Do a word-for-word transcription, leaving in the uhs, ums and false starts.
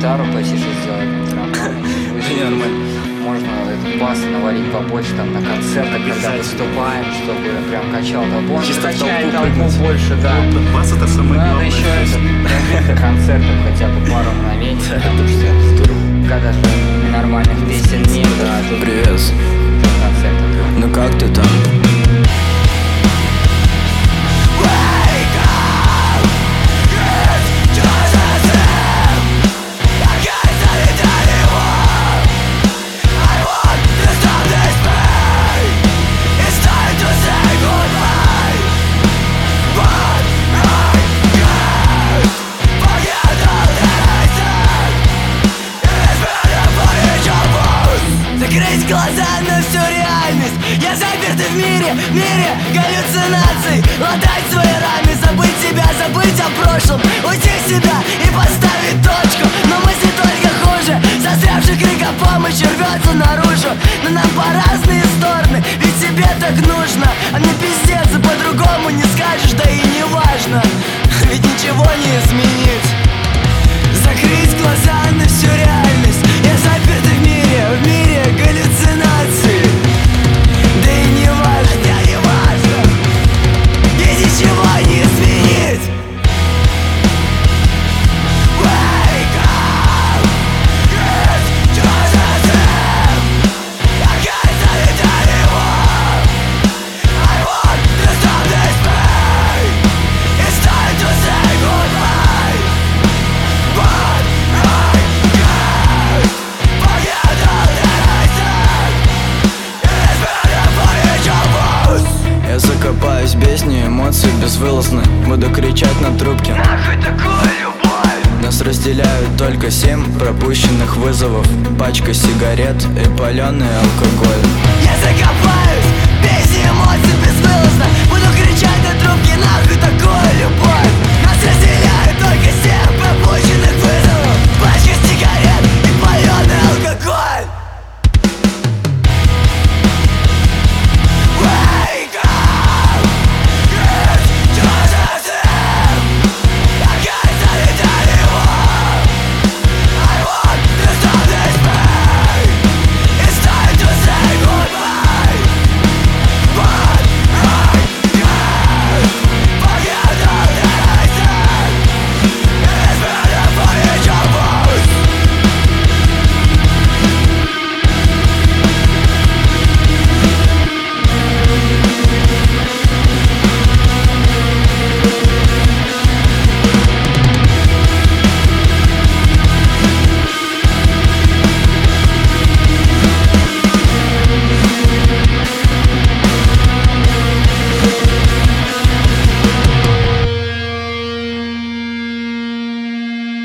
гитару потише сделать, Не, нормально. можно этот бас навалить побольше там на концертах, когда выступаем, чтобы прям качал толпу. Чисто в Качает толпу толпу прыгнуть. больше, да. Бас это самое Надо главное. еще это, концертов хотя бы пару мгновений, потому что когда же нормальных песен нет, да, тут Привет. концертов. Ну как ты там? Закрыть глаза на всю реальность. Я заперт в мире, в мире галлюцинаций. Латать свои раны, забыть себя, забыть о прошлом. Уйти в себя и поставить точку. Но мысли только хуже. Застрявший крик о помощи рвется наружу. Но нам по разные стороны, ведь тебе так нужно. А мне пиздец, и по-другому не скажешь, да и не важно. Ведь ничего не изменить. Закрыть глаза на всю реальность. Я заперт в мире, в мире галлюцинаций. Да и не важно, да не важно. И ничего не изменить. Wake up, it's just a dream. I can't tell it anymore. I want to stop this pain. It's time to say goodbye. But I can't forget all that I said. It's better for each of us. Я закопаюсь в бездне эмоций безвылазно. Буду кричать на трубке. Нахуй такое любовь? Нас разделяют только семь пропущенных вызовов, пачка сигарет и паленый алкоголь. Я закопаю